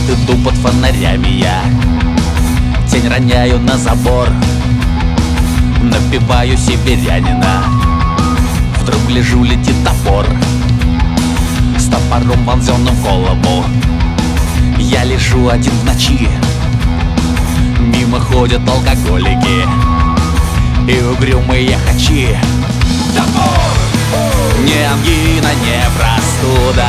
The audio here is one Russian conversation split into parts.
Вот иду под фонарями я, тень роняю на забор, напиваю сибирянина. Вдруг гляжу, летит топор, с топором вонзённым в голову. Я лежу один в ночи, мимо ходят алкоголики и угрюмые хачи. Топор! Не ангина, не простуда.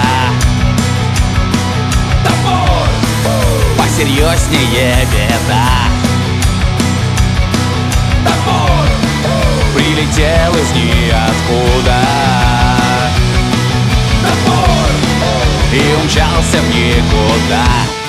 Топор! Посерьезнее беда. Топор! Прилетел из ниоткуда. Топор! И умчался в никуда.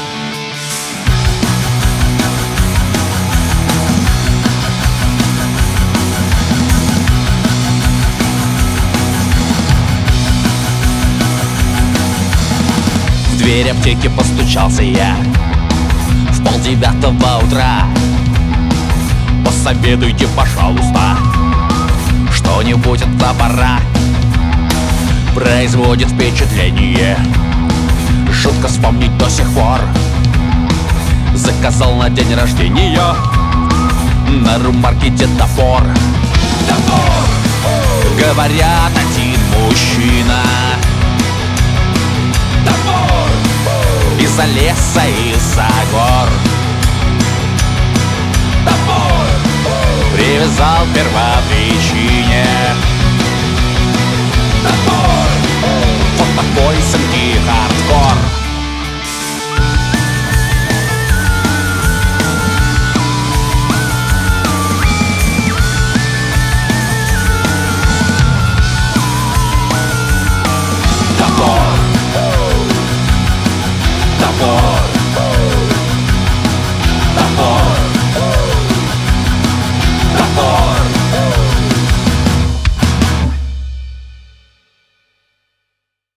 В дверь аптеки постучался я в 8:30 утра. Посоветуйте, пожалуйста, что-нибудь от топора. Производит впечатление, жутко вспомнить до сих пор. Заказал на день рождения на румаркете топор. Топор! Говорят, один мужчина из-за леса, из-за гор топор привязал к первопричине.